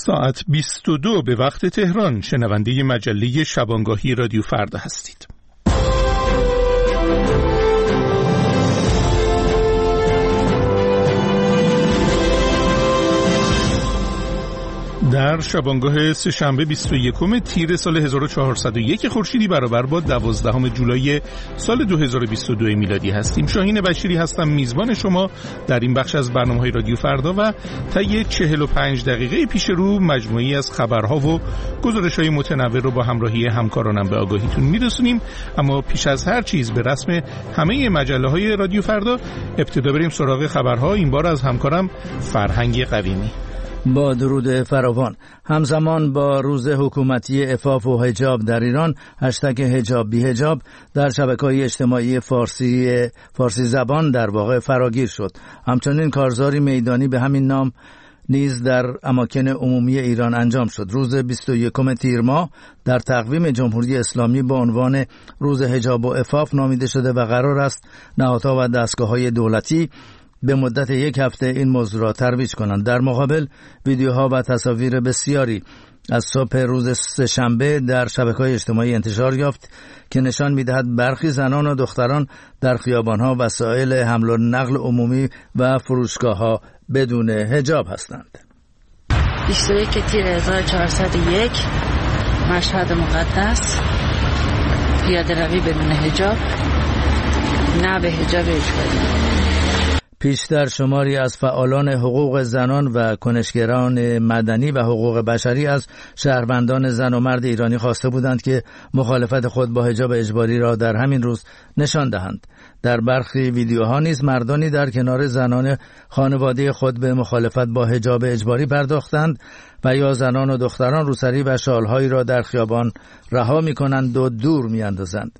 ساعت 22 به وقت تهران شنونده مجله شبانگاهی رادیو فردا هستید. در شبانگاه سه‌شنبه 21 تیر سال 1401 خورشیدی برابر با 12 جولای سال 2022 میلادی هستیم. شاهین بشیری هستم، میزبان شما در این بخش از برنامه‌های رادیو فردا و طی 45 دقیقه پیش رو مجموعه‌ای از خبرها و گزارش‌های متنوع رو با همراهی همکارانم به آگاهیتون میرسونیم. اما پیش از هر چیز به رسم همه مجله‌های رادیو فردا ابتدا بریم سراغ خبرها، این بار از همکارم فرهنگ قویمی. با درود فراوان، همزمان با روز حکومتی عفاف و حجاب در ایران، هشتگ حجاب بی حجاب در شبکه‌های اجتماعی فارسی زبان در واقع فراگیر شد. همچنین کارزاری میدانی به همین نام نیز در اماکن عمومی ایران انجام شد. روز 21 تیر ماه در تقویم جمهوری اسلامی با عنوان روز حجاب و عفاف نامیده شده و قرار است نهادها و دستگاه‌های دولتی به مدت یک هفته این موضوع را ترویج کنند. در مقابل ویدیوها و تصاویر بسیاری از صبح روز سه‌شنبه در شبکه‌های اجتماعی انتشار یافت که نشان می‌دهد برخی زنان و دختران در خیابان‌ها، وسایل حمل و نقل عمومی و فروشگاه‌ها بدون حجاب هستند. 21 تیر 1401 مشهد مقدس، پیاده روی بدون حجاب، نه به حجاب اجباری. پیشتر شماری از فعالان حقوق زنان و کنشگران مدنی و حقوق بشری از شهروندان زن و مرد ایرانی خواسته بودند که مخالفت خود با حجاب اجباری را در همین روز نشان دهند. در برخی ویدیوها نیز مردانی در کنار زنان خانواده خود به مخالفت با حجاب اجباری پرداختند و یا زنان و دختران روسری و شالهایی را در خیابان رها می‌کنند و دور می‌اندازند.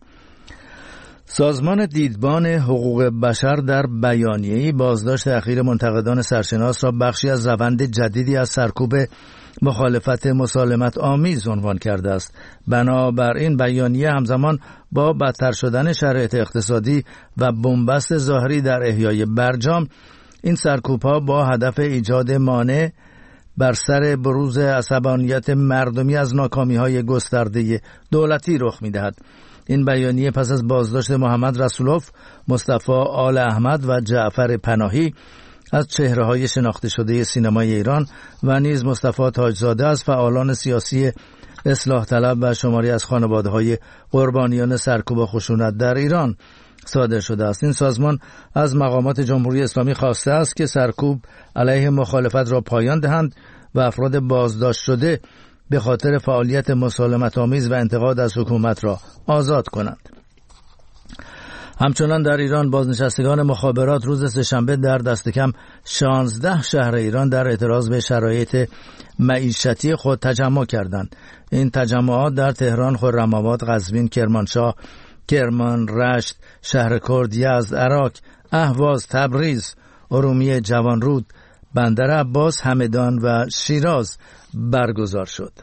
سازمان دیدبان حقوق بشر در بیانیه‌ای بازداشت اخیر منتقدان سرشناس را بخشی از روند جدیدی از سرکوب مخالفت مسالمت آمیز عنوان کرده است. بنابراین بیانیه همزمان با بدتر شدن شرایط اقتصادی و بنبست ظاهری در احیای برجام، این سرکوب‌ها با هدف ایجاد مانع بر سر بروز عصبانیت مردمی از ناکامی‌های گسترده دولتی رخ می‌دهد. این بیانیه پس از بازداشت محمد رسولوف، مصطفی آل احمد و جعفر پناهی از چهره‌های شناخته شده سینمای ایران و نیز مصطفی تاجزاده از فعالان سیاسی اصلاح طلب و شماری از خانواده‌های قربانیان سرکوب و خشونت در ایران صادر شده است. این سازمان از مقامات جمهوری اسلامی خواسته است که سرکوب علیه مخالفت را پایان دهند و افراد بازداشت شده به خاطر فعالیت مسالمت آمیز و انتقاد از حکومت را آزاد کنند. همچنان در ایران بازنشستگان مخابرات روز سه‌شنبه در دست کم 16 شهر ایران در اعتراض به شرایط معیشتی خود تجمع کردند. این تجمعات در تهران، خرم‌آباد، قزوین، کرمانشاه، کرمان، رشت، شهرکرد، یزد، عراق، اهواز، تبریز، ارومیه، جوانرود، بندر عباس، همدان و شیراز برگزار شد.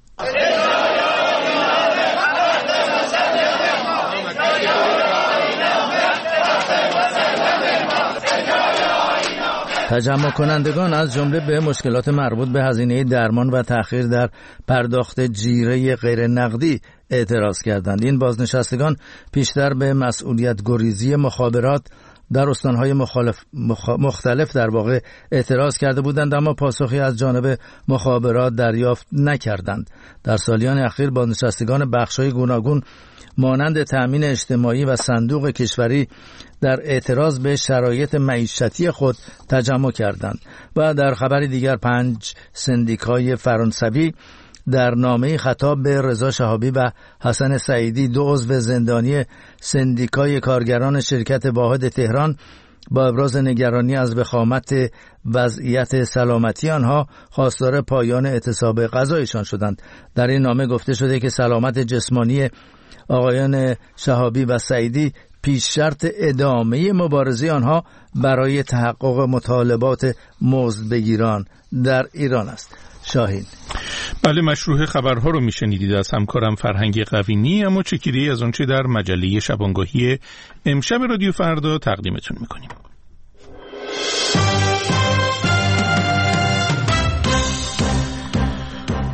تجمع کنندگان از جمله به مشکلات مربوط به هزینه درمان و تأخیر در پرداخت جیره غیر نقدی اعتراض کردند. این بازنشستگان پیشتر به مسئولیت گریزی مخابرات در استانهای مختلف در واقع اعتراض کرده بودند، اما پاسخی از جانب مخابرات دریافت نکردند. در سالیان اخیر بازنشستگان بخش‌های گوناگون مانند تأمین اجتماعی و صندوق کشوری در اعتراض به شرایط معیشتی خود تجمع کردند. و در خبر دیگر 5 سندیکای فرانسوی در نامه‌ای خطاب به رضا شهابی و حسن سعیدی، 2 عضو زندانی سندیکای کارگران شرکت واحد تهران، با ابراز نگرانی از وخامت وضعیت سلامتی آنها خواستار پایان اعتصاب غذایشان شدند. در این نامه گفته شده که سلامت جسمانی آقایان شهابی و سعیدی پیش شرط ادامه مبارزه آنها برای تحقق مطالبات مزدبگیران در ایران است. شاهین. بله، مشروع خبرها رو میشنیدید از همکارم فرهنگ قوینی. اما چکیده‌ای از آنچه در مجله شبانگاهی امشب رادیو فردا تقدیمتون میکنیم.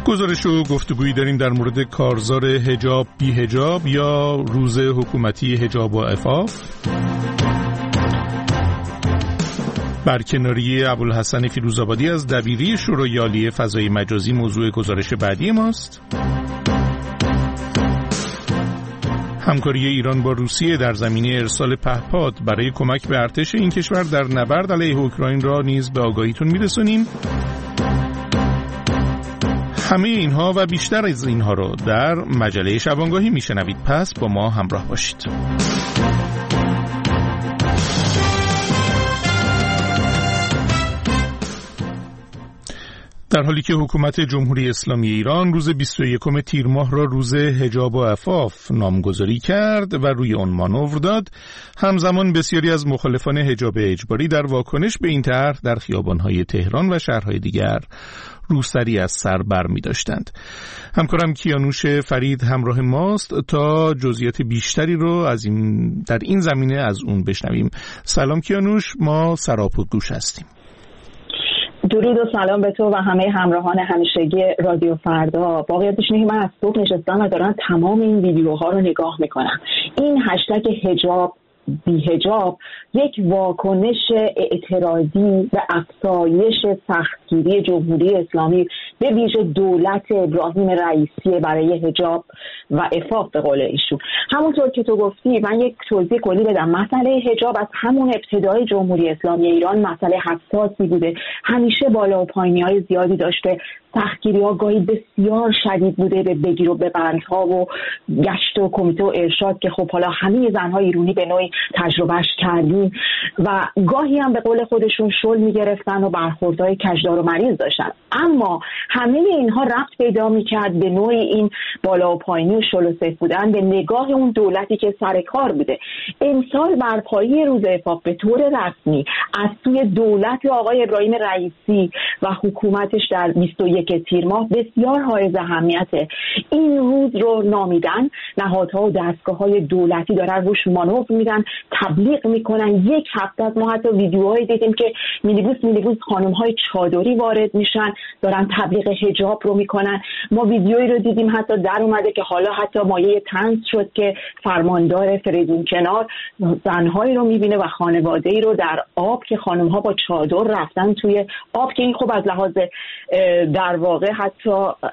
گزارش و گفتگویی داریم در مورد کارزار حجاب بی حجاب یا روز حکومتی حجاب و عفاف. برکناری ابوالحسن فیروزآبادی از دبیری شورای عالی فضای مجازی موضوع گزارش بعدی ماست. همکاری ایران با روسیه در زمینه ارسال پهپاد برای کمک به ارتش این کشور در نبرد علیه اوکراین را نیز به آگاهیتون میرسونیم. همه اینها و بیشتر از اینها رو در مجله شبانگاهی میشنوید، پس با ما همراه باشید. در حالی که حکومت جمهوری اسلامی ایران روز 21 تیر ماه را روز حجاب و عفاف نامگذاری کرد و روی آن مانور داد، همزمان بسیاری از مخالفان حجاب اجباری در واکنش به این طرح در خیابان‌های تهران و شهرهای دیگر روسری از سر بر می داشتند. همکارم کیانوش فرید همراه ماست تا جزئیات بیشتری رو در این زمینه از اون بشنویم. سلام کیانوش، ما سراپاگوش هستیم. درود و سلام به تو و همه همراهان همیشگی رادیو فردا. واقعیتش اینه که من از صبح نشستم و دارم تمام این ویدیوها رو نگاه میکنم. این هشتگ حجاب بی حجاب یک واکنش اعتراضی و افزایش سختگیری جمهوری اسلامی به ویژه دولت ابراهیم رئیسی برای حجاب و عفاف به قول ایشون. همونطور که تو گفتی، من یک توضیح کلی بدم. مسئله حجاب از همون ابتدای جمهوری اسلامی ایران مسئله حساسی بوده، همیشه بالا و پایینی‌های زیادی داشته، سختگیری‌ها گاهی بسیار شدید بوده به بگیر و ببندها و گشت و کمیته و ارشاد که خب حالا همه زن‌های ایرانی به نوعی تجربهش کردیم و گاهی هم به قول خودشون شل می‌گرفتن و برخوردهای کجدار و مریض داشتن. اما همه اینها ربط پیدا می‌کرد به نوعی این بالا و پایینی و شل و سیف بودن به نگاه اون دولتی که سر کار بوده. امسال برپایی روز عفاف به طور رسمی از سوی دولت آقای ابراهیم رئیسی و حکومتش در 21 تیر ماه بسیار حائز اهمیته. این روز رو نامیدن، نهادها و دستگاه‌های دولتی دارن روش مانور میدن، تبلیغ میکنن. یک هفته از ما حتی ویدیوهایی دیدیم که میلیبوس خانم‌های چادری وارد میشن، دارن تبلیغ حجاب رو میکنن. ما ویدیویی رو دیدیم حتی در اومده که حالا حتی مایه طنز شد که فرماندار فریدون کنار زن‌هایی رو میبینه و خانواده‌ای رو در آب که خانم‌ها با چادر رفتن توی آب، که این خب از لحاظ در واقع حتی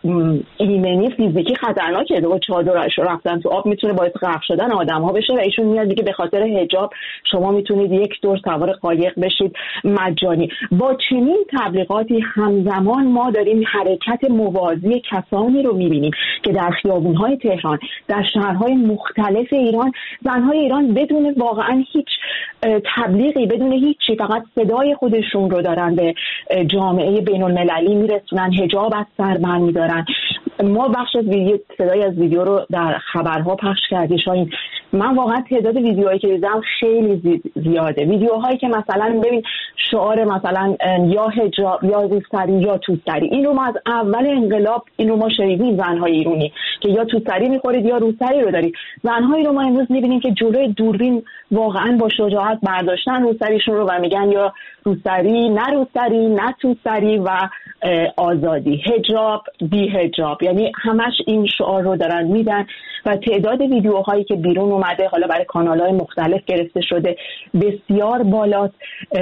ایمنی فیزیکی خطرناکه. با چادرش رفتن تو آب میتونه باعث غرق شدن آدم‌ها بشه و ایشون میاد دیگه به خاطر حجاب شما میتونید یک دور سوار قایق بشید مجانی. با چنین تبلیغاتی همزمان ما داریم حرکت موازی کسانی رو میبینیم که در خیابون‌های تهران، در شهرهای مختلف ایران، زن‌های ایران بدون واقعا هیچ تبلیغی، بدون هیچی، فقط صدای خودشون رو دارن به جامعه بین‌المللی میرسونن، حجاب از سر برمی‌دارن. ما بخش از صدای از ویدیو رو در خبرها پخش کردیم. شاید من واقعا تعداد ویدیوهایی که دیدم خیلی زیاده. ویدیوهایی که مثلا ببین شعار مثلا یا حجاب یا روسری یا توسری، این رو ما از اول انقلاب این رو ما شنیدیم. زن‌های ایرانی که یا توسری می‌خورید یا روسری رو دارید. زن‌هایی رو ما امروز می‌بینیم که جلوی دوربین واقعا با شجاعت برداشتن روسریشون رو و میگن یا روسری، نه روسری، نه توسری و آزادی، حجاب بی حجاب، یعنی همش این شعار رو دارن میدن و تعداد ویدیوهایی که بیرون اومده حالا برای کانال‌های مختلف گرفته شده بسیار بالاست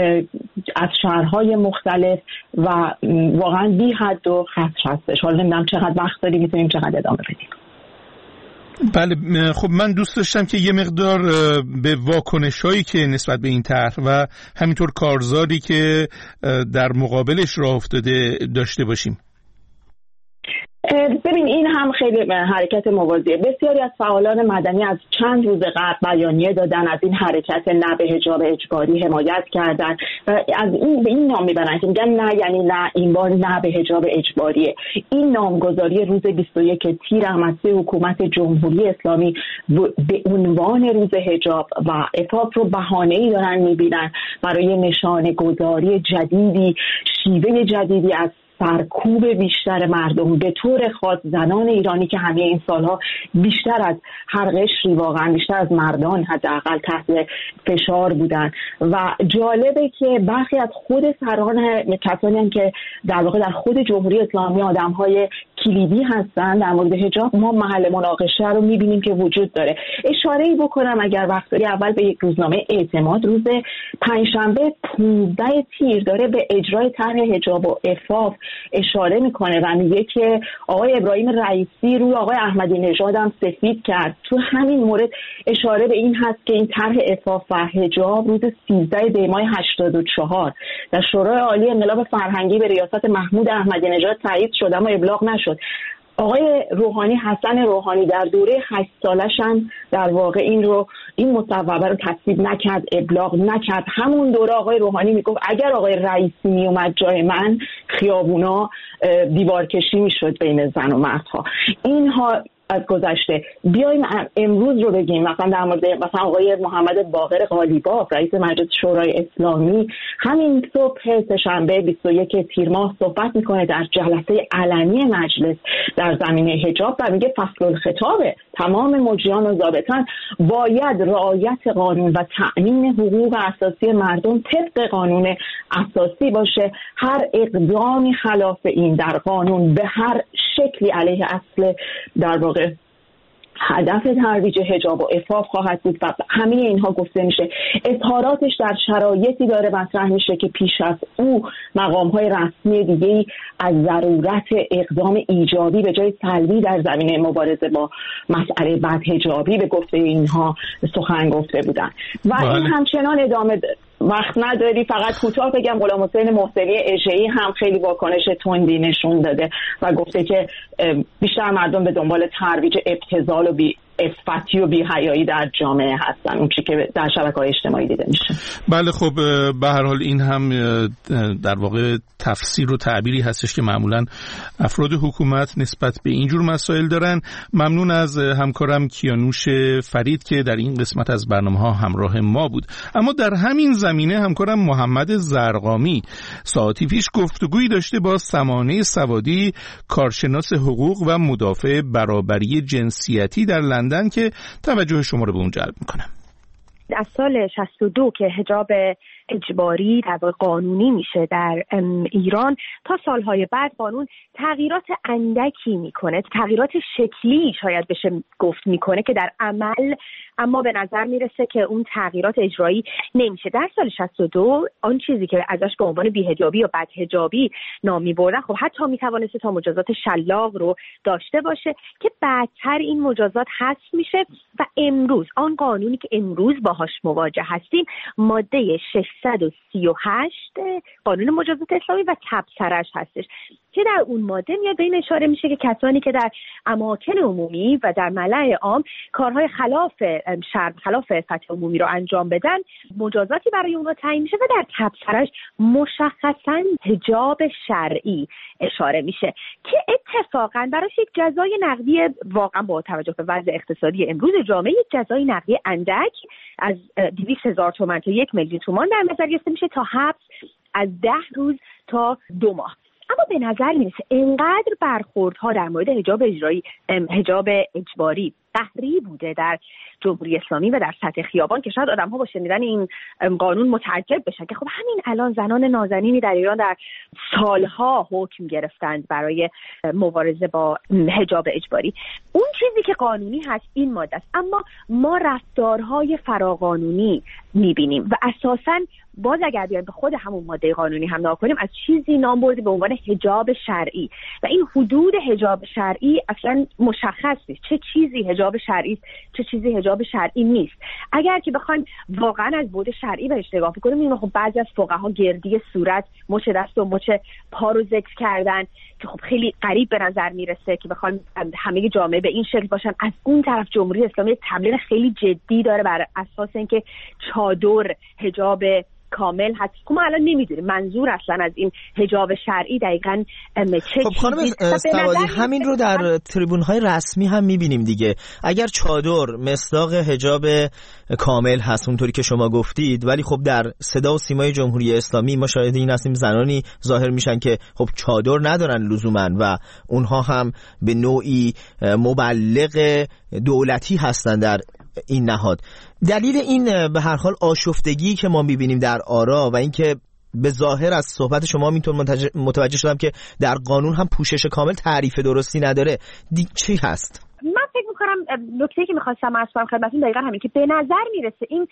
از شهرهای مختلف و واقعا بی حد و حصر هستش. حالا نمیدونم چقدر وقت داری میتونیم چقدر ادامه بدیم. بله، خب من دوست داشتم که یه مقدار به واکنش‌هایی که نسبت به این طرح و همینطور کارزاری که در مقابلش راه افتاده داشته باشیم. ببین این هم خیلی حرکت موازیه. بسیاری از فعالان مدنی از چند روز قبل بیانیه دادن، از این حرکت نه به حجاب اجباری حمایت کردن و از این به این نام میبرن که میگن نه، یعنی نه، این بار نه به حجاب اجباریه. این نامگذاری روز 21 تیر هم حکومت جمهوری اسلامی به عنوان روز حجاب و عفاف رو بهانه‌ای دارن میبینن برای نشانه گذاری جدیدی، شیوه جدیدی از سرکوب بیشتر مردم، به طور خاص زنان ایرانی که همه این سالها بیشتر از هر قشری، واقعا بیشتر از مردان حداقل تحت فشار بودن. و جالبه که برخی از خود سران کسانی که در واقع در خود جمهوری اسلامی آدم‌های کلیدی هستن در مورد حجاب، ما محل مناقشه رو میبینیم که وجود داره. اشاره‌ای بکنم اگر وقت داری، اول به یک روزنامه اعتماد روز پنجشنبه 15 تیر داره به اجرای طرح حجاب و عفاف اشاره میکنه و میگه که آقای ابراهیم رئیسی روی آقای احمدی نژاد هم سفید کرد. تو همین مورد اشاره به این هست که این طرح عفاف و حجاب روز 13 دی ماه 84 در شورای عالی انقلاب فرهنگی به ریاست محمود احمدی نژاد تایید شد اما ابلاغ نشد. آقای روحانی، حسن روحانی، در دوره 8 سالش هم در واقع این مصوبه رو تصویب نکرد، ابلاغ نکرد. همون دوره آقای روحانی میگفت اگر آقای رئیسی میومد جای من خیابونا دیوارکشی میشد بین زن و مردها. اینها از گذشته. بیایم امروز رو بگیم. مثلا در مورد آقای محمد باقر قالیباف رئیس مجلس شورای اسلامی همین صبح سه‌شنبه 21 تیر ماه صحبت میکنه در جلسه علنی مجلس در زمینه حجاب و میگه فصل الخطاب تمام مجریان و ضابطان باید رعایت قانون و تأمین حقوق اساسی مردم طبق قانون اساسی باشه. هر اقدامی خلاف این در قانون به هر شکلی علیه اصل در واقع هدف ترویج حجاب و عفاف خواهد بود و همه اینها گفته میشه. اظهاراتش در شرایطی داره مطرح میشه که پیش از او مقام‌های رسمی دیگه‌ای از ضرورت اقدام ایجابی به جای سلبی در زمینه مبارزه با مسئله بدحجابی به گفته اینها سخن گفته بودن و این همچنان ادامه وقت نداری. فقط کوتاه بگم غلام حسین محسنی اژه‌ای هم خیلی واکنش تندی نشون داده و گفته که بیشتر مردم به دنبال ترویج ابتذال و عفتی و بی‌حیایی در جامعه هستن، اون چیزی که در شبکه‌های اجتماعی دیده میشه. بله خب به هر حال این هم در واقع تفسیر و تعبیری هستش که معمولا افراد حکومت نسبت به اینجور مسائل دارن. ممنون از همکارم کیانوش فرید که در این قسمت از برنامه‌ها همراه ما بود. اما در همین زمینه همکارم محمد زرقامی ساعتی پیش گفتگویی داشته با سمانه سوادی، کارشناس حقوق و مدافع برابری جنسیتی در لندن که توجه شما رو به اون جلب میکنم. از سال 62 که حجاب اجباری در واقع قانونی میشه در ایران تا سالهای بعد قانون تغییرات اندکی میکنه، تغییرات شکلی شاید بشه گفت میکنه که در عمل اما به نظر میرسه که اون تغییرات اجرایی نمیشه. در سال 62 آن چیزی که ازش به عنوان بی‌حجابی یا بدحجابی نام میبردن خب حتی میتوانسته تا مجازات شلاق رو داشته باشه که بعدتر این مجازات حذف میشه و امروز آن قانونی که امروز باهاش مواجه هستیم ماده 638 قانون مجازات اسلامی و تبصره‌اش هستش که در اون ماده میاد به این اشاره میشه که کسانی که در اماکن عمومی و در ملأ عام کارهای خلاف شرع، خلاف عفت عمومی رو انجام بدن مجازاتی برای اونها تعیین میشه و در تبصره‌اش مشخصاً حجاب شرعی اشاره میشه که اتفاقاً براش یک جزای نقدی واقعا با توجه به وضع اقتصادی امروز جامعه یک جزای نقدی اندک از 200,000 تومان تا 1,000,000 تومان در نظر گرفته میشه تا حبس از 10 روز تا 2 ماه. اما به نظر میرسه اینقدر برخوردها در مورد حجاب اجباری قهری بوده در جمهوری اسلامی و در سطح خیابان که شاید آدم‌ها با شنیدن این قانون متعجب بشن که خب همین الان زنان نازنینی در ایران در سالها حکم گرفتند برای مبارزه با حجاب اجباری. اون چیزی که قانونی هست این ماده است، اما ما رفتارهای فراقانونی می‌بینیم و اساساً باز اگر بیایم به خود همون ماده قانونی هم نگاه کنیم از چیزی نام برده به عنوان حجاب شرعی و این حدود حجاب شرعی اصلا مشخص نیست چه چیزی حجاب شرعی است چه چیزی حجاب شرعی نیست. اگر که بخوایم واقعا از بعد شرعی بهش نگاه کنیم می‌بینیم خب بعضی از فقها گردی صورت، مچ دست و مچ پا رو ذکر کردن که خب خیلی غریب به نظر میرسه که بخوایم همه جامعه به این شکل باشن. از اون طرف جمهوری اسلامی تبلیغ خیلی جدی داره بر اساس اینکه چادر حجاب کامل هست که ما الان نمیدونیم منظور اصلا از این حجاب شرعی دقیقاً چه خب خانم سوادی همین رو در تریبون‌های رسمی هم میبینیم دیگه. اگر چادر مصداق حجاب کامل هست اونطوری که شما گفتید، ولی خب در صدا و سیمای جمهوری اسلامی ما شاهد این هستیم زنانی ظاهر میشن که خب چادر ندارن لزوما و اونها هم به نوعی مبلغ دولتی هستن در این نهاد. دلیل این به هر حال آشفتگی که ما میبینیم در آرا و اینکه به ظاهر از صحبت شما میتونم متوجه شدم که در قانون هم پوشش کامل تعریف درستی نداره. چی هست؟ من فکر میکنم نکته‌ای که میخواستم عرض کنم خدمتتون دقیقاً همین که به نظر میرسه این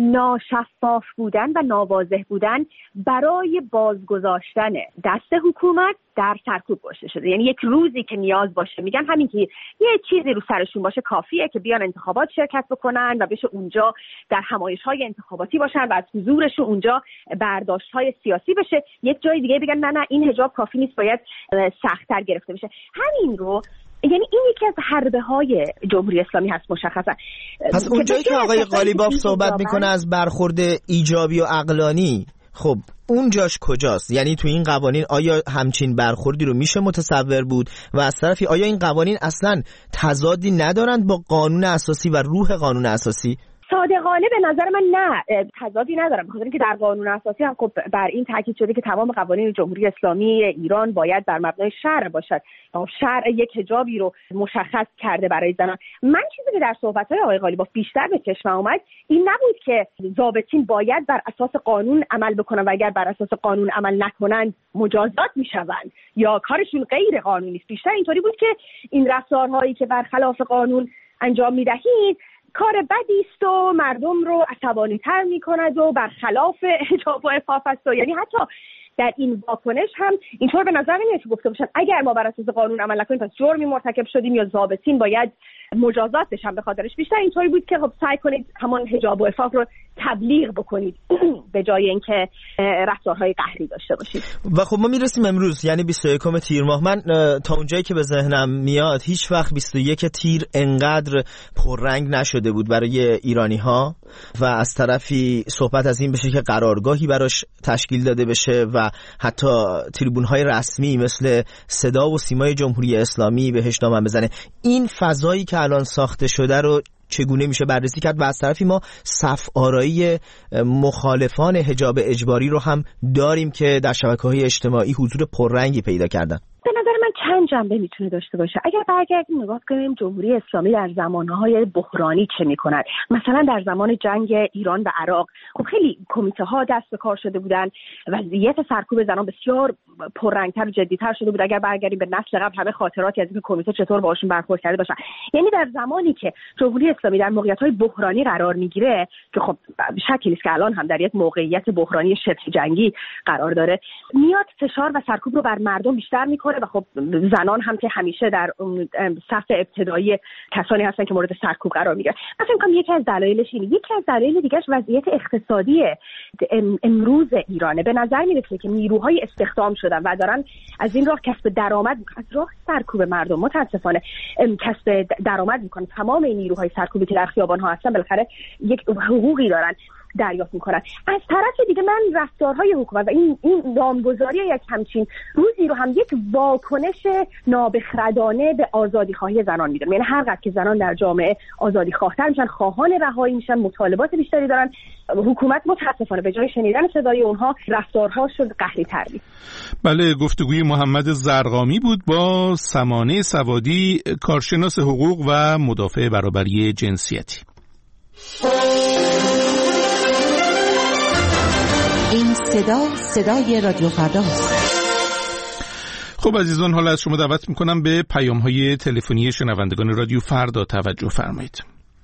ناشفاف بودن و ناواضح بودن برای بازگذاشتن دست حکومت در سرکوب گذاشته شده. یعنی یک روزی که نیاز باشه، میگن همین که یه چیزی رو سرشون باشه کافیه که بیان انتخابات شرکت بکنن و بشه اونجا در همایش‌های انتخاباتی باشن و از حضورشون اونجا برداشت‌های سیاسی بشه. یک جای دیگه بگن نه این حجاب کافی نیست، باید سخت‌تر گرفته بشه. همین رو، یعنی این یکی از حربه‌های جمهوری اسلامی هست مشخصا. پس اونجایی که آقای قالیباف صحبت میکنه از برخورد ایجابی و عقلانی، خب اونجاش کجاست؟ یعنی تو این قوانین آیا همچین برخوردی رو میشه متصور بود؟ و از طرفی آیا این قوانین اصلا تضادی ندارند با قانون اساسی و روح قانون اساسی؟ صادقانه به نظر من نه، تضادی ندارم، بخاطر اینکه در قانون اساسی هم خب بر این تاکید شده که تمام قوانین جمهوری اسلامی ایران باید بر مبنای شرع باشد. شرع یک حجابی رو مشخص کرده برای زنان. من چیزی که در صحبت‌های آقای قالیباف بیشتر به چشم اومد این نبود که ضابطین باید بر اساس قانون عمل بکنن و اگر بر اساس قانون عمل نکنند مجازات میشوند یا کارشون غیر قانونی است. بیشتر اینطوری بود که این رفتارهایی که برخلاف قانون انجام میدهید کار بدی است و مردم رو عصبانی‌تر می‌کند و برخلاف حجاب و عفاف است. یعنی حتی در این واکنش هم اینطور به نظر نمیاد که گفته باشن اگر ما بر اساس قانون عمل نکنیم پس جرمی مرتکب شدیم یا ضابطین باید مجازات بشن به خاطرش. بیشتر اینطوری بود که خب سعی کنید همون حجاب و عفاف رو تبلیغ بکنید به جای اینکه رفتارهای قهری داشته باشید. و خب ما میرسیم امروز یعنی 21 تیر ماه. من تا اونجایی که به ذهنم میاد هیچ وقت 21 تیر انقدر پررنگ نشده بود برای ایرانی‌ها و از طرفی صحبت از این بشه که قرارگاهی براش تشکیل داده بشه و حتی تریبون‌های رسمی مثل صدا و سیمای جمهوری اسلامی بهش نام بزنه. این فضایی که الان ساخته شده رو چگونه میشه بررسی کرد؟ و از طرفی ما صف آرایی مخالفان حجاب اجباری رو هم داریم که در شبکه‌های اجتماعی حضور پررنگی پیدا کردن. به نظر من چند جنبه میتونه داشته باشه. اگر برگردیم نگاه کنیم جمهوری اسلامی در زمانهای بحرانی چه میکنن، مثلا در زمان جنگ ایران و عراق خب خیلی کمیته ها دست به کار شده بودن، وضعیت سرکوب زنان بسیار پررنگتر و جدی‌تر شده بود. اگر برگردیم به نسل قبل همه خاطراتی از این کمیته چطور باشون برخورد کرده باشن. یعنی در زمانی که جمهوری اسلامی در موقعیت‌های بحرانی قرار میگیره که خب شکی نیست که الان هم در یک موقعیت بحرانی شبه جنگی قرار داره، میاد فشار و سرکوب رو بر مردم بیشتر میکنه و خب زنان هم که همیشه در صف ابتدایی کسانی هستن که مورد سرکوب قرار میگیرن. مثلا میگم یکی از دلایلش اینه. یکی از دلایل دیگه‌اش وضعیت اقتصادی امروز ایرانه. به نظر میرسه که نیروهای استخدام شدن و دارن از این راه کسب درآمد، از راه سرکوب مردم متاسفانه کسب درآمد میکنن. تمام این نیروهای سرکوبی که در خیابان‌ها هستن بالاخره یک حقوقی دارن دریافت میکنن. از طرف دیگه من رفتارهای حکومت و این نامگذاری یک همچین روزی رو هم یک واکنش نابخردانه به آزادی خواهی زنان میدونم. یعنی هر وقت که زنان در جامعه آزادی خواهتر میشن، خواهان رهایی میشن، مطالبات بیشتری دارن، حکومت متاسفانه به جای شنیدن صدای اونها رفتارها شد قهری تر. بله، گفتگوی محمد زرقامی بود با سمانه سوادی، کارشناس حقوق و مدافع برابری جنسیتی. این صدای رادیو فرداست. خب عزیزان، حالا از شما دعوت میکنم به پیام‌های تلفنی شنوندگان رادیو فردا توجه فرمایید.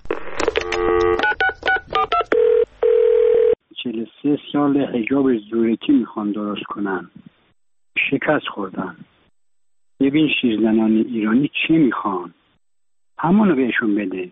43 سال حجاب زورکی میخوان درست کنن، شکست خوردن. ببین شیرزنان ایرانی چی میخوان، همونو بهشون بده.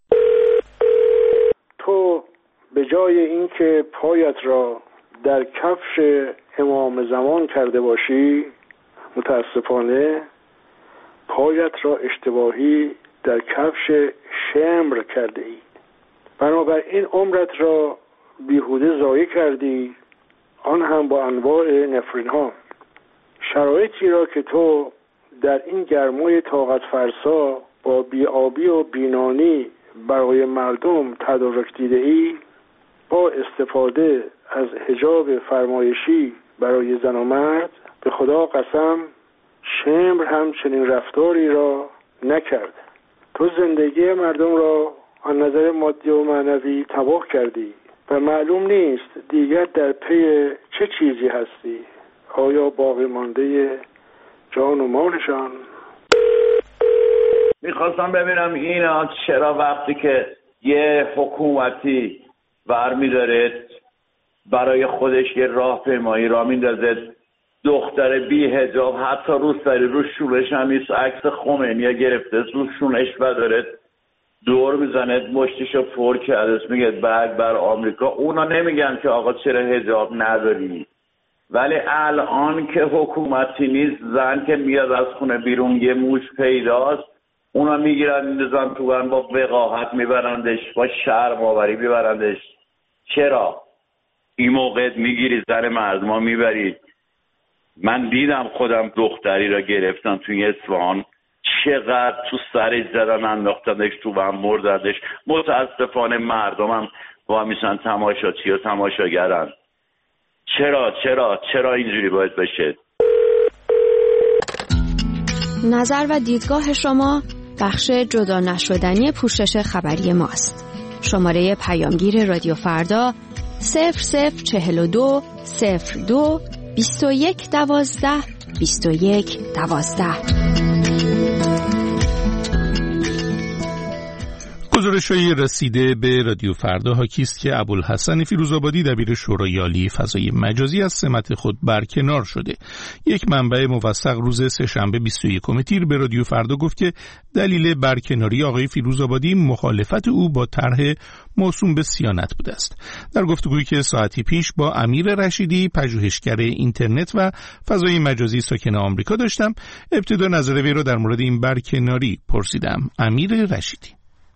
تو به جای اینکه پایت را در کفش امام زمان کرده باشی، متاسفانه پایت را اشتباهی در کفش شمر کرده ای. بنابراین عمرت را بیهوده ضایع کردی، آن هم با انواع نفرین ها. شرایطی را که تو در این گرمای طاقت فرسا با بی‌آبی و بینانی برای مردم تدارک دیده ای، با استفاده از حجاب فرمایشی برای زن و مرد، به خدا قسم شمر هم چنین رفتاری را نکرد. تو زندگی مردم را از نظر مادی و معنوی تباه کردی و معلوم نیست دیگر در پی چه چیزی هستی؟ آیا باقی مانده جان و مالشان؟ میخواستم ببینم اینا چرا وقتی که یه حکومتی برمی‌داره برای خودش یه راهپیمایی را میندازه، دختر بی حجاب حتی روسری رو شونش هم نیست، عکس خمینی گرفته رو شونش و داره دور میزنه مشتشو پر کرده، میگه برگ بر آمریکا. اونا نمیگن که آقا چرا حجاب نداری، ولی الان که حکومتی نیست، زن که میاد از خونه بیرون یه موش پیداست، اونا میگیرن میندازن تو با وقاحت میبرندش، با شرم آوری میبرندش. چرا این موقع میگیری زن مردما میبری؟ من دیدم خودم دختری را گرفتن توی اصفهان، چقدر تو سرش زدن انداختنش تو و مرددش. متاسفانه مردمم با میشن تماشاچی و تماشاگرن. چرا اینجوری باید بشه؟ نظر و دیدگاه شما بخش جدا نشدنی پوشش خبری ماست. شماره پیامگیر رادیو فردا 0042 02 21 12 21 12. گزارش‌های رسیده به رادیو فردا حاکی است که ابوالحسن فیروزآبادی دبیر شورای عالی فضای مجازی از سمت خود برکنار شده. یک منبع موثق روز سه‌شنبه 21 تیر به رادیو فردا گفت که دلیل برکناری آقای فیروزآبادی مخالفت او با طرح موسوم به صیانت بوده است. در گفتگویی که ساعتی پیش با امیر رشیدی پژوهشگر اینترنت و فضای مجازی ساکن آمریکا داشتم، ابتدا نظر وی را در مورد این برکناری پرسیدم. امیر رشیدی: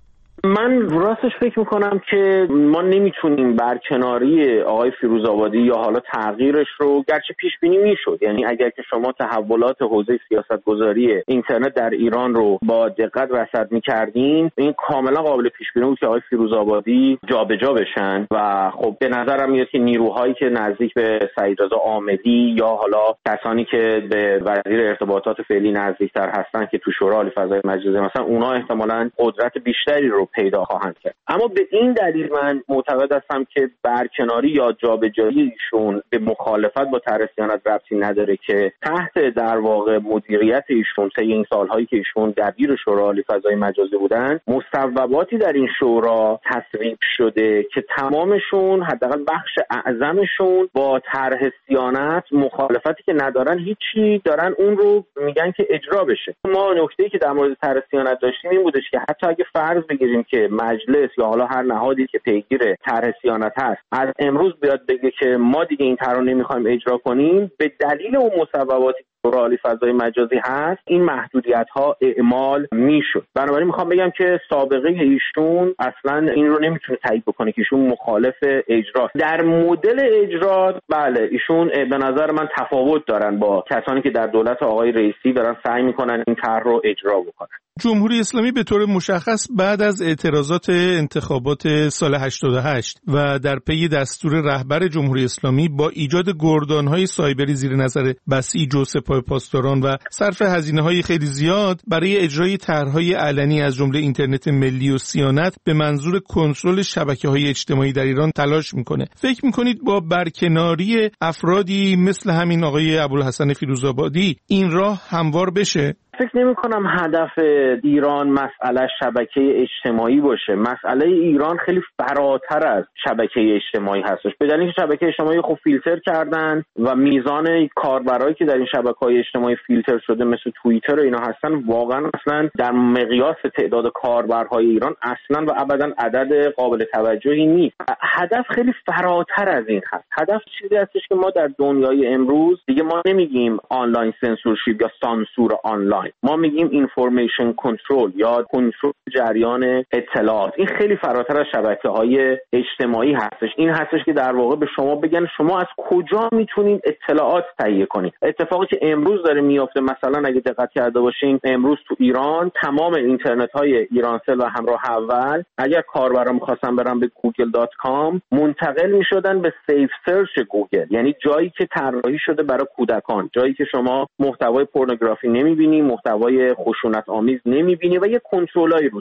من راستش فکر میکنم که ما نمیتونیم برکناری آقای فیروزآبادی یا حالا تغییرش رو، گرچه پیش بینی میشد، یعنی اگر که شما تحولات حوزه سیاستگذاری اینترنت در ایران رو با دقت رصد میکردین، این کاملا قابل پیش بینی بود که آقای فیروزآبادی جابجا بشن و خب به نظرم میاد که نیروهایی که نزدیک به سعیدرضا عامدی یا حالا کسانی که به وزیر ارتباطات فعلی نزدیکتر هستن که تو شورای عالی فضای مجازی مثلا، اونا احتمالاً قدرت بیشتری رو پیدا خواهند کرد. اما به این دلیل من معتقد هستم که برکناری یا جابجایی ایشون به مخالفت با طرح صیانت ربطی نداره که تحت در واقع مدیریت ایشون طی این سالهایی که ایشون دبیر شورای عالی فضای مجازی بودن، مصوباتی در این شورا تصویب شده که تمامشون حداقل بخش اعظمشون با طرح صیانت مخالفتی که ندارن، هیچی دارن اون رو میگن که اجرا بشه. ما نکته‌ای که در مورد طرح صیانت داشتیم این بودش که حتی اگه فرض بگیریم که مجلس یا حالا هر نهادی که پیگیر طرح صیانت هست از امروز بیاد بگه که ما دیگه این طرح رو نمیخوایم اجرا کنیم، به دلیل اون مصوباتی شورای عالی فضای مجازی هست این محدودیت ها اعمال میشد. بنابراین میخوام بگم که سابقه ایشون اصلا این رو نمیتونه تایید بکنه که ایشون مخالف اجراست. در مدل اجرا بله ایشون به نظر من تفاوت دارن با کسانی که در دولت آقای رئیسی دارن سعی میکنن این طرح رو اجرا بکنن. جمهوری اسلامی به طور مشخص بعد از اعتراضات انتخابات سال 88 و در پی دستور رهبر جمهوری اسلامی با ایجاد گردان‌های سایبری زیر نظر بسیج و سپاه پاسداران و صرف هزینه‌های خیلی زیاد برای اجرای طرح‌های علنی از جمله اینترنت ملی و صیانت به منظور کنترل شبکه‌های اجتماعی در ایران تلاش می‌کنه. فکر می‌کنید با برکناری افرادی مثل همین آقای ابوالحسن فیروزآبادی این راه هموار بشه؟ فکر نمی کنم هدف ایران مسئله شبکه اجتماعی باشه. مسئله ایران خیلی فراتر از شبکه اجتماعی هستش. به دلیل که شبکه اجتماعی خوب فیلتر کردن و میزان کاربرایی که در این شبکه‌های اجتماعی فیلتر شده مثل توییتر و اینا هستن، واقعا اصلا در مقیاس تعداد کاربرهای ایران اصلا و ابدا عدد قابل توجهی نیست. هدف خیلی فراتر از این هست. هدف چیزی هستش که ما در دنیای امروز دیگه ما نمیگیم آنلاین سانسورشیپ یا سانسور آنلاین، ما میگیم اینفورمیشن کنترل یا کنترل جریان اطلاعات. این خیلی فراتر از شبکه‌های اجتماعی هستش. این هستش که در واقع به شما بگن شما از کجا میتونید اطلاعات تهیه کنید. اتفاقی که امروز داره میفته، مثلا اگه دقت کرده باشین امروز تو ایران تمام اینترنت‌های ایرانسل و همراه اول اگر کاربرا می‌خواستن برن به google.com منتقل می‌شدن به سیف سرچ گوگل، یعنی جایی که طراحی شده برای کودکان، جایی که شما محتوای پورنوگرافی نمی‌بینی، محتوای خشونت آمیز نمی‌بینی و یه کنترلای روش.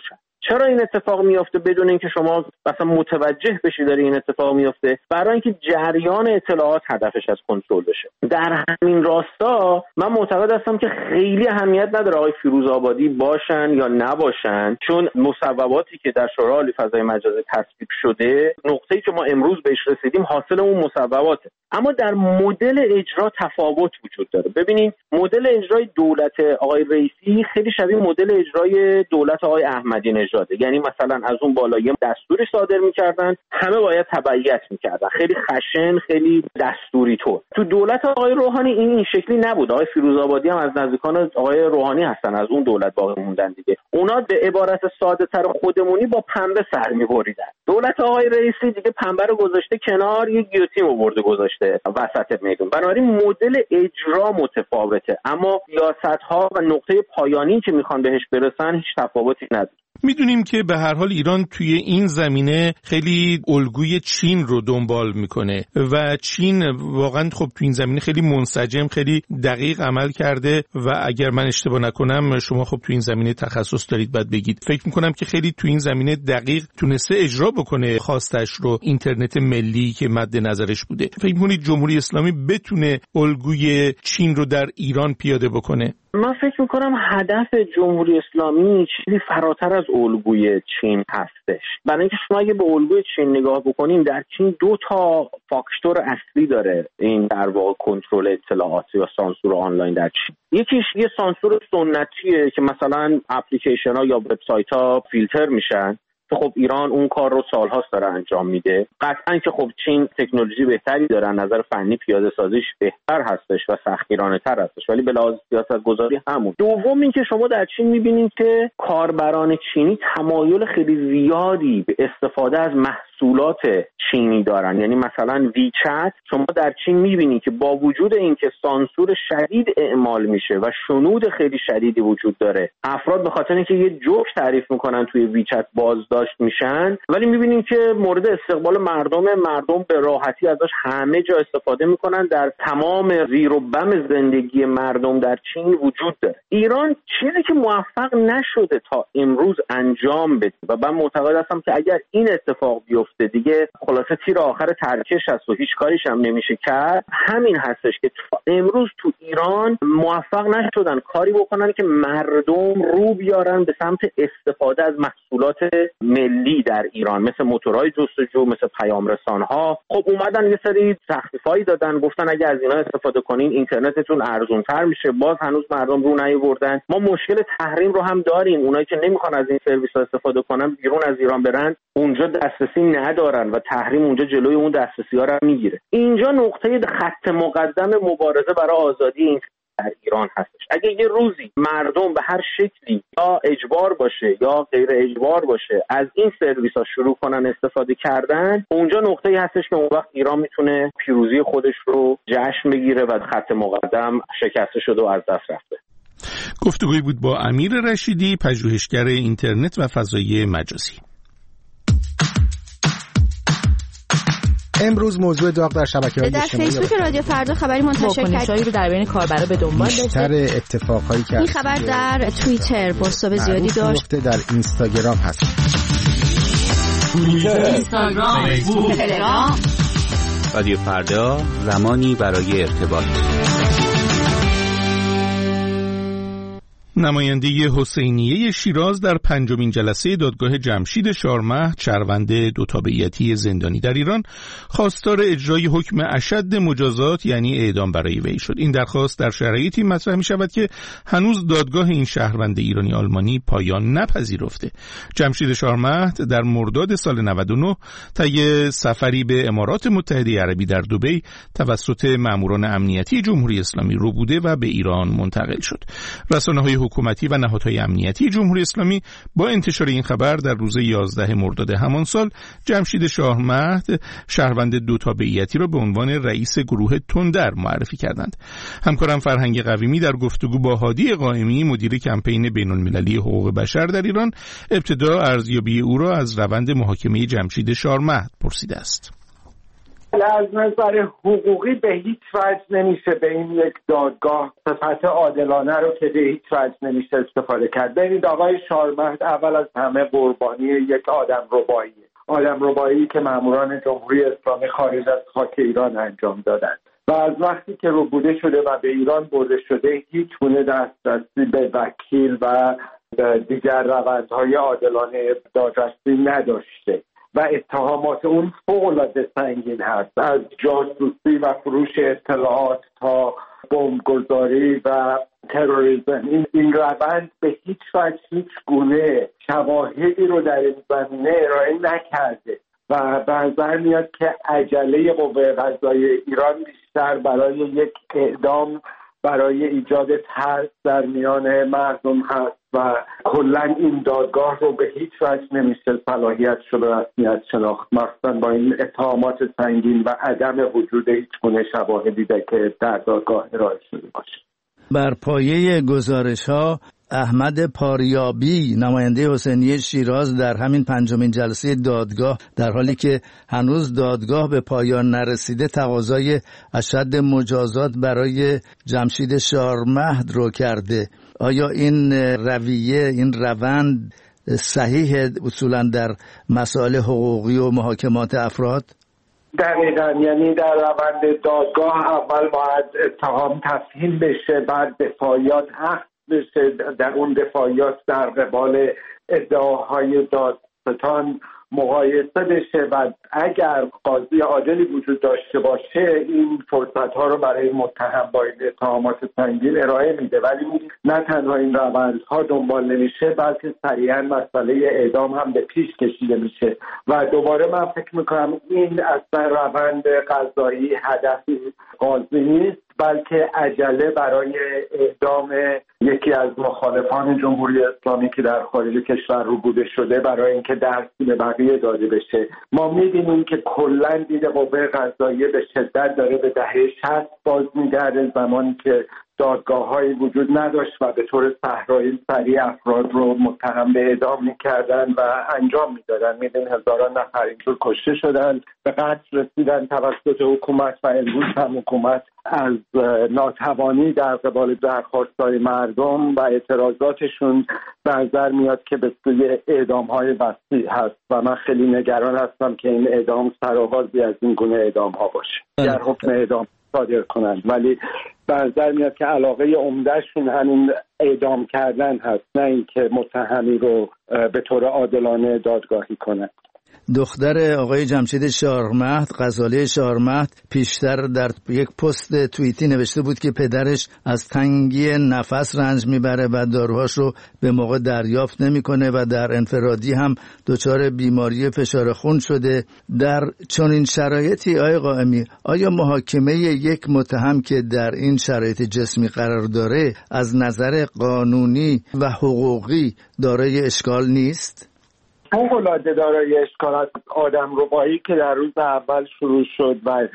چرا این اتفاق میفته بدون اینکه شما مثلا متوجه بشی داره این اتفاق میفته؟ برای اینکه جریان اطلاعات هدفش از کنترل بشه. در همین راستا من معتقد هستم که خیلی اهمیت نداره آقای فیروزآبادی باشن یا نباشن، چون مصوباتی که در شورای عالی فضای مجازی تصویب شده، نقطه‌ای که ما امروز بهش رسیدیم حاصل اون مصوباته. اما در مدل اجرا تفاوت وجود داره. ببینید مدل اجرای دولت آقای رئیسی خیلی شبیه مدل اجرای دولت آقای احمدی نژاده. یعنی مثلا از اون بالایی دستوری صادر می‌کردن، همه باید تبعیت می‌کردن، خیلی خشن، خیلی دستوری طور. تو دولت آقای روحانی این شکلی نبود. آقای فیروزآبادی هم از نزدیکان آقای روحانی هستن، از اون دولت باقی موندن دیگه. اونا به عبارت ساده‌تر خودمونی با پنبه سر می‌بریدن. دولت آقای رئیسی دیگه پنبه رو گذاشته کنار، یه گیوتین آورده گذاشته وسط میدون. بنابراین مدل اجرا متفاوته، اما سیاست‌ها و نقطه پایانی که میخوان بهش برسن هیچ تفاوتی نداره. میدونیم که به هر حال ایران توی این زمینه خیلی الگوی چین رو دنبال میکنه و چین واقعا خب توی این زمینه خیلی منسجم، خیلی دقیق عمل کرده و اگر من اشتباه نکنم شما خب توی این زمینه تخصص دارید بعد بگید. فکر میکنم که خیلی توی این زمینه دقیق تونسته اجرا بکنه خواستش رو، اینترنت ملی که مد نظرش بوده. فکر میکنید جمهوری اسلامی بتونه الگوی چین رو در ایران پیاده بکنه؟ من فکر میکنم هدف جمهوری اسلامی چیزی فراتر از الگوی چین هستش. برای اینکه شما اگه به الگوی چین نگاه بکنیم، در چین 2 تا فاکتور اصلی داره این در واقع کنترل اطلاعات یا سانسور آنلاین در چین. یکیش یه سانسور سنتیه که مثلا اپلیکیشن ها یا وبسایت ها فیلتر میشن. خب ایران اون کار رو سالهاست داره انجام میده. قطعاً که خب چین تکنولوژی بهتری داره، نظر فنی پیاده سازیش بهتر هستش و سختگیرانه تر هستش، ولی به لحاظ سیاست‌گذاری همون. دوم این که شما در چین میبینید که کاربران چینی تمایل خیلی زیادی به استفاده از محصولات چینی دارن. یعنی مثلا ویچت شما در چین میبینید که با وجود اینکه سانسور شدید اعمال میشه و شنود خیلی شدیدی وجود داره، افراد به خاطر اینکه یه جوک تعریف میکنن توی ویچت بازداشت میشن، ولی میبینیم که مورد استقبال مردم به راحتی ازش همه جا استفاده میکنن. در تمام زیر و بم زندگی مردم در چین وجود داره. ایران چیزی که موفق نشده تا امروز انجام بده و من معتقد هستم که اگر این اتفاق بیفته دیگه خلاصه تیر آخر ترکش هست و هیچ کاریش هم نمیشه کرد، همین هستش که امروز تو ایران موفق نشدن کاری بکنن که مردم رو بیارن به سمت استفاده از محصولات ملی در ایران، مثل موتورهای جستجو، مثل پیام رسان‌ها. خب اومدن یه سری تخفیفایی دادن، گفتن اگه از اینا استفاده کنین اینترنتتون ارزان‌تر میشه. باز هنوز مردم رو نیاوردن. ما مشکل تحریم رو هم داریم. اونایی که نمیخوان از این سرویس‌ها استفاده کنن بیرون از ایران برن، اونجا دسترسی ندارن و تحریم اونجا جلوی اون دسترسی‌ها رو میگیره. اینجا نقطه خط مقدم مبارزه برای آزادی این در ایران هستش. اگه یه روزی مردم به هر شکلی یا اجبار باشه یا غیر اجبار باشه از این سرویس‌ها شروع کنن استفاده کردن، اونجا نقطه‌ای هستش که اون وقت ایران میتونه پیروزی خودش رو جشن بگیره و خط مقدم شکسته شده و از دست رفته. گفتگویی بود با امیر رشیدی، پژوهشگر اینترنت و فضای مجازی. امروز موضوع داغ در شبکه‌های اجتماعی در فیسبوک رادیو فردا خبری منتشر کرد رو در بین کاربرا به دنبال داشته. بیشتر اتفاقایی که این خبر در توییتر بازتاب زیادی داشت. در اینستاگرام هست. توییتر، اینستاگرام، فیسبوک، تلگرام. رادیو فردا، زمانی برای ارتباط. نماینده حسینیه شیراز در 5مین جلسه دادگاه جمشید شارمهد شهروند 2 تابعیتی زندانی در ایران خواستار اجرای حکم اشد مجازات یعنی اعدام برای وی شد. این درخواست در شرایطی مطرح می شود که هنوز دادگاه این شهروند ایرانی آلمانی پایان نپذیرفته. جمشید شارمهد در مرداد سال 99 طی سفری به امارات متحده عربی در دبی توسط ماموران امنیتی جمهوری اسلامی ربوده و به ایران منتقل شد. رسانه‌های حکومتی و نهادهای امنیتی جمهوری اسلامی با انتشار این خبر در روز 11 مرداد همان سال جمشید شارمهد شهروند 2 تابعیتی را به عنوان رئیس گروه تندر معرفی کردند. همکارم فرهنگ قویمی در گفتگو با هادی قائمی مدیر کمپین بین‌المللی حقوق بشر در ایران ابتدا ارزیابی او را از روند محاکمه جمشید شارمهد پرسیده است. از نظر حقوقی به هیچ وجه نمیشه به این یک دادگاه صفت عادلانه رو که به هیچ وجه نمیشه استفاده کرد. ببینید آقای شارمهد اول از همه قربانی یک آدم ربایی که ماموران جمهوری اسلامی خارج از خاک ایران انجام دادند و از وقتی که ربوده شده و به ایران برده شده هیچ گونه دسترسی به وکیل و دیگر روندهای عادلانه دادرسی نداشته و اتهامات اون فوق‌العاده سنگین هست، از جاسوسی و فروش اطلاعات تا بمبگذاری و تروریسم. این روند به هیچ وجه هیچ گونه شواهدی رو در این زمینه ارائه نکرده و به نظر میاد که عجله قوه قضاییه ایران بیشتر برای یک اعدام برای ایجاد ترس در میان مردم هست و کلا این دادگاه رو به هیچ وجه نمیشه صلاحیت شده رسمیت شناخت، مخصوصا با این اتهامات سنگین و عدم وجود هیچ گونه شواهدی که در دادگاه ارائه شده باشه. بر پایه گزارش‌ها احمد پاریابی نماینده حسینیه شیراز در همین 5مین جلسه دادگاه در حالی که هنوز دادگاه به پایان نرسیده تقاضای اشد مجازات برای جمشید شارمهد رو کرده. آیا این رویه، این روند صحیح اصولا در مسائل حقوقی و محاکمات افراد؟ دقیقاً، یعنی در روند دادگاه اول باید اتهام تفهیم بشه، بعد دفاعیات حق بشه، در اون دفاعیات در قبال ادعاهای دادستان مقایسه بشه و اگر قاضی عادلی وجود داشته باشه این فرصت ها رو برای متهم با این اتهامات سنگین ارائه میده. ولی نه تنها این روندها دنبال نمیشه بلکه سریعا مسئله اعدام هم به پیش کشیده میشه و دوباره من فکر میکنم این اصلا روند قضایی هدفی قاضی نیست بلکه عجله برای اعدام یکی از مخالفان جمهوری اسلامی که در خارج کشور ربوده شده برای اینکه درسی به بقیه داده بشه. ما می‌بینیم که کلاً دید قوه قضاییه به شدت داره به دهه 60 باز می‌گرده، زمانی که دادگاه‌هایی وجود نداشت و به طور صحرایی سریع افراد رو متهم به اعدام می‌کردن و انجام می‌دادن. می‌بینیم هزاران نفر اینطور کشته شدن، به قتل رسیدن توسط حکومت و امروز هم حکومت از ناتوانی در قبال درخواست‌های مردم و اعتراضاتشون به نظر میاد که به سوی اعدام‌های وسیع هست و من خیلی نگران هستم که این اعدام سرآغازی از این گونه اعدام‌ها باشه. در حکم اعدام صادر کنند، ولی به نظر میاد که علاقه عمدهشون همین اعدام کردن هست، نه اینکه متهمی رو به طور عادلانه دادگاهی کنند. دختر آقای جمشید شارمهد، غزاله شارمهد، پیشتر در یک پست توییتی نوشته بود که پدرش از تنگی نفس رنج میبره و داروهاش رو به موقع دریافت نمیکنه و در انفرادی هم دچار بیماری فشار خون شده. در چنین شرایطی آقای قائمی، آیا محاکمه یک متهم که در این شرایط جسمی قرار داره از نظر قانونی و حقوقی دارای اشکال نیست؟ فوق‌العاده دارای اشکال است. آدمربایی که در روز اول شروع شد و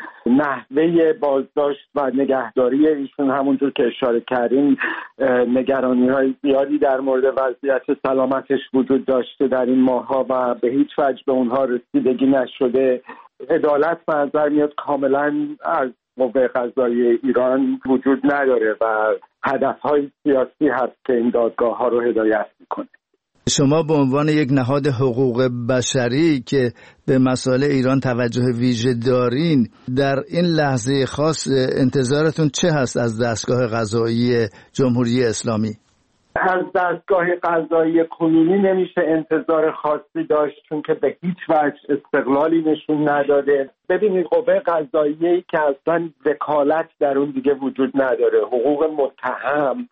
نحوه بازداشت و نگهداری ایشون همونجور که اشاره کردیم نگرانی‌های زیادی در مورد وضعیت سلامتش وجود داشته در این ماه‌ها و به هیچ وجه به اونها رسیدگی نشده. عدالت به نظر میاد کاملا از قوه قضاییه ایران وجود نداره و هدف‌های سیاسی هست که این دادگاه‌ها رو هدایت می‌کنه. شما به عنوان یک نهاد حقوق بشری که به مسائل ایران توجه ویژه دارین، در این لحظه خاص انتظارتون چه هست از دستگاه قضایی جمهوری اسلامی؟ از دستگاه قضایی کنونی نمیشه انتظار خاصی داشت چون که به هیچ وجه استقلالی نشون نداده. ببینید قوه قضاییه‌ای که اصلا وکالت در اون دیگه وجود نداره، حقوق متهم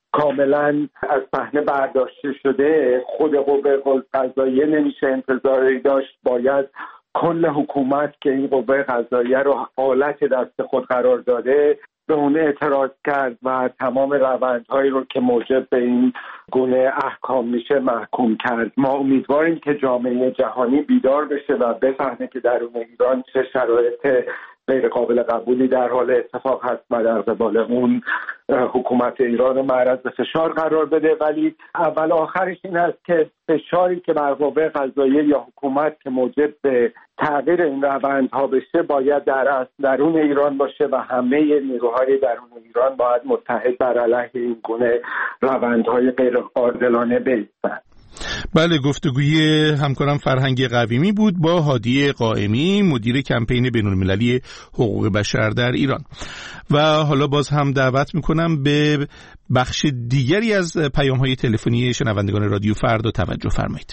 کاملا از صحنه برداشته شده، خود قوه قضاییه نمیشه انتظاری داشت، باید کل حکومت که این قوه قضاییه رو آلت دست خود قرار داده به اون اعتراض کرد و تمام روندهایی رو که موجب به این گونه احکام میشه محکوم کرد. ما امیدواریم که جامعه جهانی بیدار بشه و بفهمه که درون ایران چه شرایط غیر قابل قبولی در حال اتفاق هست و در قبال اون حکومت ایران رو معرض به فشار قرار بده، ولی اول آخرش این است که فشاری که بر قوه قضاییه یا حکومت که موجب به تغییر این روندها بشه باید در درون ایران باشه و همه نیروهای درون ایران باید متحد بر علیه این گونه روندهای غیر عادلانه بایستند. بله، گفتگوی همکارم فرهنگ قویمی بود با هادی قائمی، مدیر کمپین بین‌المللی حقوق بشر در ایران. و حالا باز هم دعوت میکنم به بخش دیگری از پیام‌های تلفنی شنوندگان رادیو فردا توجه فرمایید.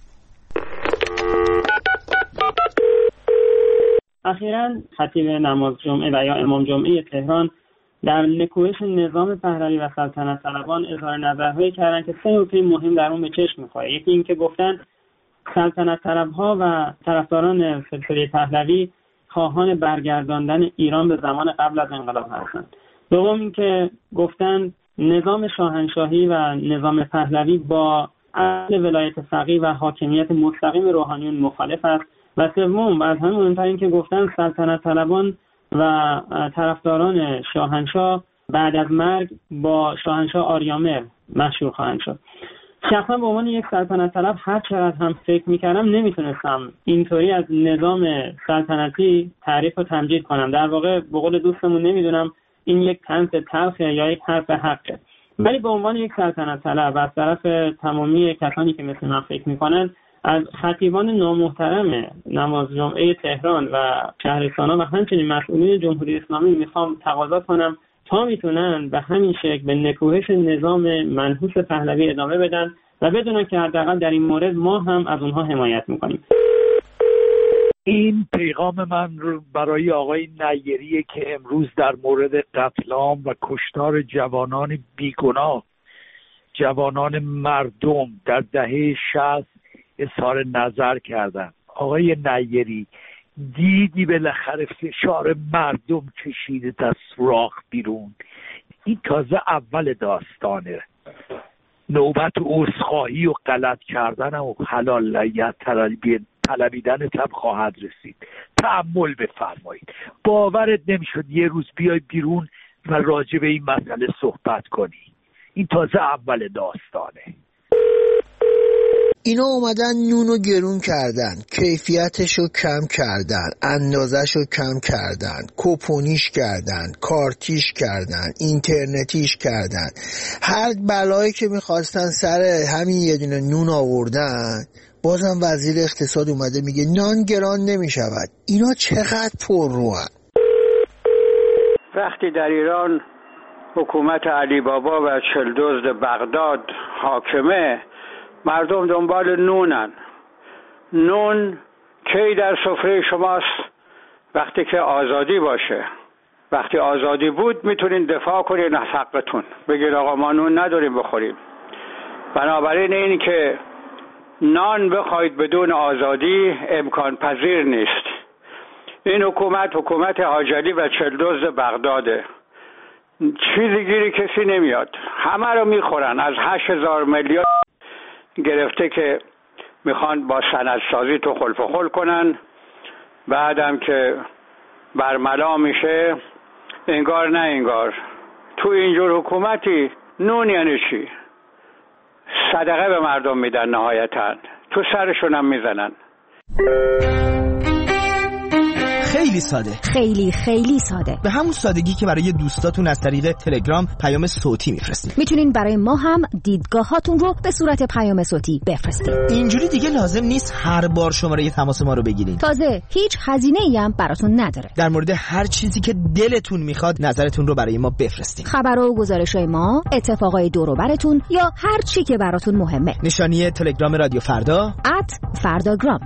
اخیراً خطیب نماز جمعه و یا امام جمعه تهران در نکوهش نظام پهلوی و سلطنت طلبان اظهار نظرهایی کردن که سه نکته مهم در اون به چشم می‌خوره. یکی این که گفتن سلطنت طلبها و طرفداران سلسله پهلوی خواهان برگرداندن ایران به زمان قبل از انقلاب هستند. دوم این که گفتن نظام شاهنشاهی و نظام پهلوی با اصل ولایت فقیه و حاکمیت مستقیم روحانیون مخالف است. و سوم و از همه مهمتر این که گفتن سلطنت طلبان و طرفداران شاهنشاه بعد از مرگ با شاهنشاه آریامر مشهور خواهند شد. شخصا به عنوان یک سلطنت طلب هر چقدر هم فکر میکردم نمیتونستم اینطوری از نظام سلطنتی تعریف و تمجید کنم. در واقع به قول دوستمون نمیدونم این یک طنز تلخه یا یک حرف حقه. ولی به عنوان یک سلطنت طلب از طرف تمامی کسانی که مثل من فکر میکنن، از خطیبان نامحترم نماز جمعه تهران و شهرستان‌ها و همچنین مسئولین جمهوری اسلامی میخوام تقاضا کنم تا میتونن به همین شکل به نکوهش نظام منحوس پهلوی ادامه بدن و بدونن که حداقل در این مورد ما هم از اونها حمایت میکنیم. این پیغام من برای آقای نیریه که امروز در مورد قتل عام و کشتار جوانان بیگناه، جوانان مردم در دهه 60 اظهار نظر کردن. آقای نیری، دیدی بالاخره فشار مردم کشیده از سوراخ بیرون؟ این تازه اول داستانه. نوبت عذرخواهی و غلط کردن و حلالیت طلبیدن تب خواهد رسید. تأمل بفرمایید. باورت نمیشد یه روز بیای بیرون و راجع به این مسئله صحبت کنی. این تازه اول داستانه. اینا اومدن نونو گرون کردن، کیفیتشو کم کردن، اندازشو کم کردن، کوپونیش کردن، کارتیش کردن، اینترنتیش کردن. هر بلایی که میخواستن سر همین یه دونه نون آوردن. بازم وزیر اقتصاد اومده میگه نان گران نمیشود. اینا چقدر پر روان. وقتی در ایران حکومت علی بابا و چلدزد بغداد حاکمه، مردم دنبال نونن. نون کی در سفره شماست؟ وقتی که آزادی باشه. وقتی آزادی بود میتونین دفاع کنین از حقتون، بگین آقا ما نون نداریم بخوریم. بنابراین این که نان بخواید بدون آزادی امکان پذیر نیست. این حکومت حاج علی و چلدزد بغداده. چیزی گیری کسی نمیاد، همه رو میخورن. از 8,000 میلیارد گرفته که میخوان با سندسازی تو خلف و خل کنن، بعدم که برملا میشه انگار نه انگار. تو اینجور حکومتی نون یعنی چی؟ صدقه به مردم میدن، نهایتاً تو سرشون هم میزنن. خیلی ساده، خیلی ساده، به همون سادگی که برای دوستاتون از طریق تلگرام پیام صوتی میفرستید. میتونین برای ما هم دیدگاهاتون رو به صورت پیام صوتی بفرستید. اینجوری دیگه لازم نیست هر بار شماره تماس ما رو بگیرین. تازه هیچ هزینه‌ای هم براتون نداره. در مورد هر چیزی که دلتون میخواد نظرتون رو برای ما بفرستید. خبر و گزارش‌های ما، اتفاقای دور و براتون یا هر چی که براتون مهمه. نشانی تلگرام رادیو فردا @فرداگرام.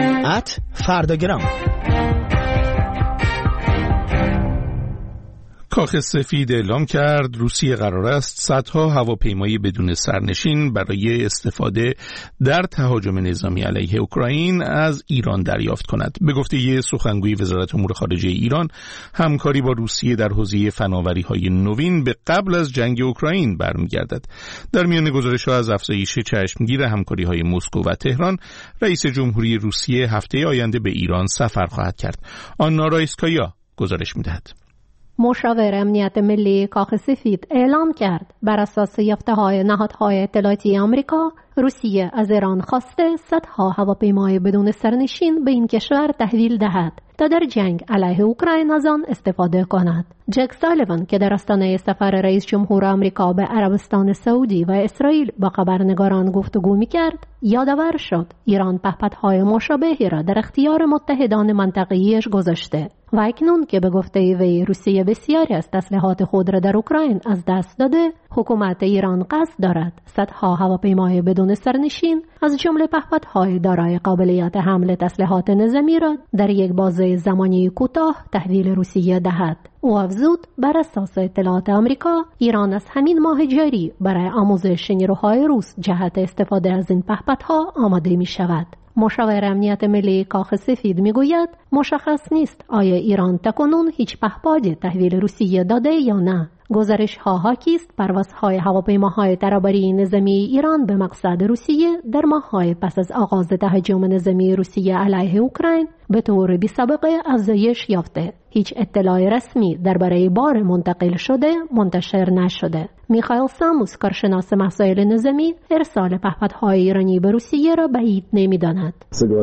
فرداگرام. کاخ سفید اعلام کرد روسیه قرار است صدها هواپیمای بدون سرنشین برای استفاده در تهاجم نظامی علیه اوکراین از ایران دریافت کند. به گفته سخنگوی وزارت امور خارجه ایران، همکاری با روسیه در حوزه فناوری‌های نوین به قبل از جنگ اوکراین برمیگردد. در میان گزارش‌ها از افزایش چشمگیر همکاری‌های مسکو و تهران، رئیس جمهوری روسیه هفته آینده به ایران سفر خواهد کرد. آنا رایسکایا گزارش می‌دهد. مشاور امنیت ملی کاخ سفید اعلام کرد بر اساس یافته‌های نهادهای اطلاعاتی آمریکا، روسیه از ایران خواسته صدها هواپیمای بدون سرنشین به این کشور تحویل دهد تا در جنگ علیه اوکراین از آن استفاده کند. جک سالیوان که در آستانه سفر رئیس جمهور آمریکا به عربستان سعودی و اسرائیل با خبرنگاران گفتگو می‌کرد، یادآور شد ایران پهپادهای مشابهی را در اختیار متحدان منطقه‌ایش گذاشته و اکنون که به گفته وی روسیه بسیاری از تسلیحات خود را در اوکراین از دست داده، حکومت ایران قصد دارد صدها هواپیمای بدون سرنشین از جمله پهپادهای دارای قابلیت حمل تسلیحات نظامی را در یک بازه زمانی کوتاه تحویل روسیه دهد. او افزود بر اساس اطلاعات آمریکا، ایران از همین ماه جاری برای آموزش نیروهای روس جهت استفاده از این پهپادها آماده می شود. مشاور امنیت ملی کاخ سفید میگوید مشخص نیست آیا ایران تاکنون هیچ پهپادی تحویل روسیه داده یا نه. گزارش‌ها حاکی است پروازهای هواپیماهای ترابری نظامی ایران به مقصد روسیه در ماه‌های پس از آغاز تهاجم نظامی روسیه علیه اوکراین به طور بی‌سابقه افزایش یافته. هیچ اطلاع رسمی درباره بار منتقل شده منتشر نشده. میخائیل ساموس، کارشناس مسائل نظامی، ارسال پهپادهای ایرانی به روسیه را بعید نمی‌داند.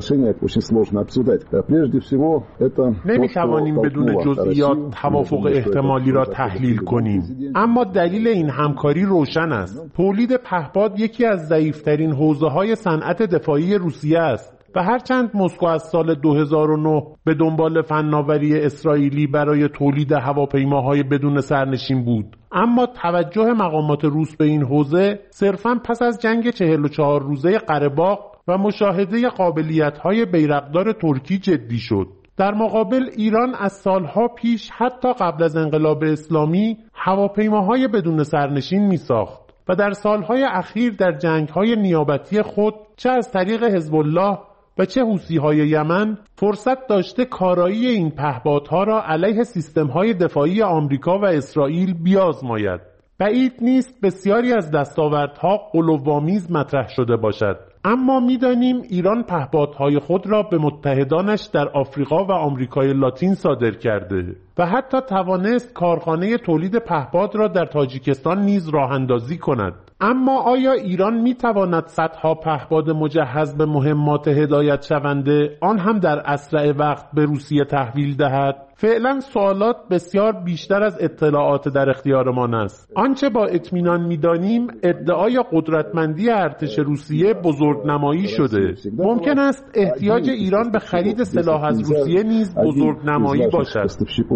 نمی‌توانیم بدون جزئیات توافق احتمالی را تحلیل کنیم، اما دلیل این همکاری روشن است. تولید پهپاد یکی از ضعیف‌ترین حوزه‌های صنعت دفاعی روسیه است و هرچند مسکو از سال 2009 به دنبال فناوری اسرائیلی برای تولید هواپیماهای بدون سرنشین بود، اما توجه مقامات روس به این حوزه صرفاً پس از جنگ 44 روزه قره‌باغ و مشاهده قابلیت‌های بیرقدار ترکی جدی شد. در مقابل ایران از سالها پیش حتی قبل از انقلاب اسلامی هواپیماهای بدون سرنشین می‌ساخت و در سالهای اخیر در جنگ‌های نیابتی خود چه از طریق حزب الله و چه حوثی‌های یمن فرصت داشته کارایی این پهپادها را علیه سیستم‌های دفاعی آمریکا و اسرائیل بیازماید. بعید نیست بسیاری از دستاوردها غلوآمیز مطرح شده باشد، اما می‌دانیم ایران پهپادهای خود را به متحدانش در آفریقا و آمریکای لاتین صادر کرده و حتی توانست کارخانه تولید پهپاد را در تاجیکستان نیز راه‌اندازی کند. اما آیا ایران می‌تواند صدها پهپاد مجهز به مهمات هدایت شونده آن هم در اسرع وقت به روسیه تحویل دهد؟ فعلا سوالات بسیار بیشتر از اطلاعات در اختیارمان است. آنچه با اطمینان می‌دانیم ادعای قدرتمندی ارتش روسیه بزرگنمایی شده. ممکن است احتیاج ایران به خرید سلاح از روسیه نیز بزرگنمایی باشد.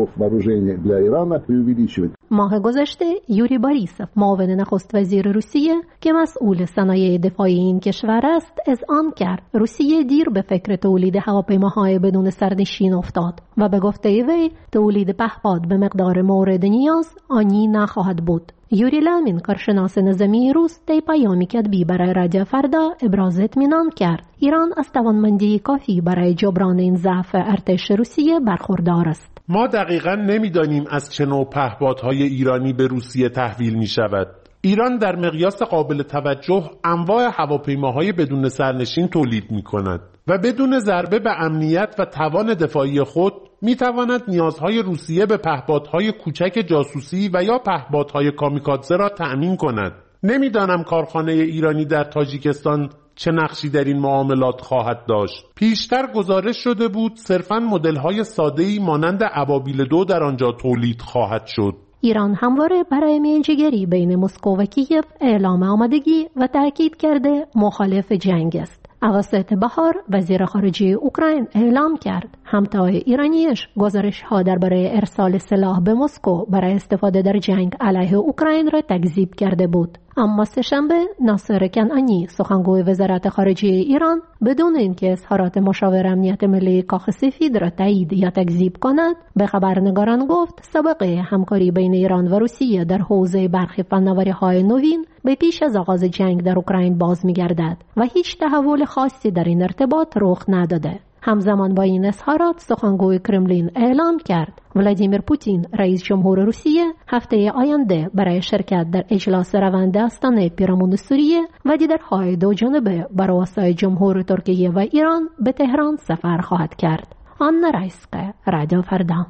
ماه گذشته یوری باریسوف، معاون نخست وزیر روسیه که مسئول صنایع دفاعی این کشور است، اذعان کرد روسیه دیر به فکر تولید هواپیماهای بدون سرنشین افتاد و به گفته وی تولید پهپاد به مقدار مورد نیاز آنی نخواهد بود. یوری لامین، کارشناس نظامی روس، در پیامی کتبی برای رادیو فردا ابراز اطمینان کرد ایران از توانمندی کافی برای جبران این ضعف ارتش روسیه برخوردار است. ما دقیقاً نمی‌دانیم از چه نوع پهپادهای ایرانی به روسیه تحویل می‌شود. ایران در مقیاس قابل توجه انواع هواپیماهای بدون سرنشین تولید می‌کند و بدون ضربه به امنیت و توان دفاعی خود می‌تواند نیازهای روسیه به پهپادهای کوچک جاسوسی و یا پهپادهای کامیکادزه را تأمین کند. نمی‌دانم کارخانه ایرانی در تاجیکستان چه نقشی در این معاملات خواهد داشت. پیشتر گزارش شده بود صرفاً مدل‌های ساده‌ای مانند ابابیل 2 در آنجا تولید خواهد شد. ایران همواره برای میانجیگری بین مسکو و کیف اعلام آمادگی و تاکید کرده مخالف جنگ است. اواسط بهار وزیر خارجه اوکراین اعلام کرد همتای ایرانیش گزارش‌ها درباره ارسال سلاح به مسکو برای استفاده در جنگ علیه اوکراین را تکذیب کرده بود. اما سه‌شنبه ناصر کنعانی سخنگوی وزارت خارجه ایران بدون اینکه اظهارات مشاور امنیت ملی کاخ سفید را تایید یا تکذیب کند به خبرنگاران گفت سابقه همکاری بین ایران و روسیه در حوزه برخی فناوری‌های نوین به پیش از آغاز جنگ در اوکراین باز می‌گردد و هیچ تحول خاصی در این ارتباط رخ نداده. همزمان با این اظهارات سخنگوی کرملین اعلام کرد ولادیمیر پوتین رئیس جمهور روسیه هفته آینده برای شرکت در اجلاس روند آستانه پیرامون سوریه و دیدارهای دو جانبه بر واسطه جمهور ترکیه و ایران به تهران سفر خواهد کرد. آنا رایسقه، رادیو فردا.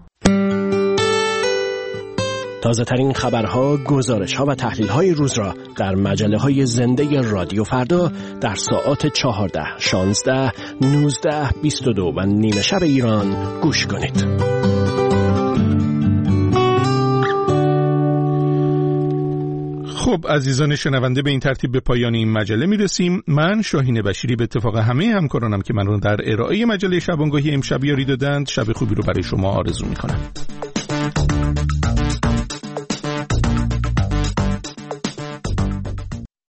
تازه ترین خبرها، گزارش‌ها و تحلیل‌های روز را در مجله‌های زنده رادیو فردا در ساعات 14, 16, 19, 22 و نیمه شب ایران گوش کنید. خب عزیزان شنونده، به این ترتیب به پایان این مجله میرسیم. من شاهین بشیری به اتفاق همه همکارانم که من رو در ارائه مجله شبانگاهی امشب یاری دادند شب خوبی رو برای شما آرزو میکنم.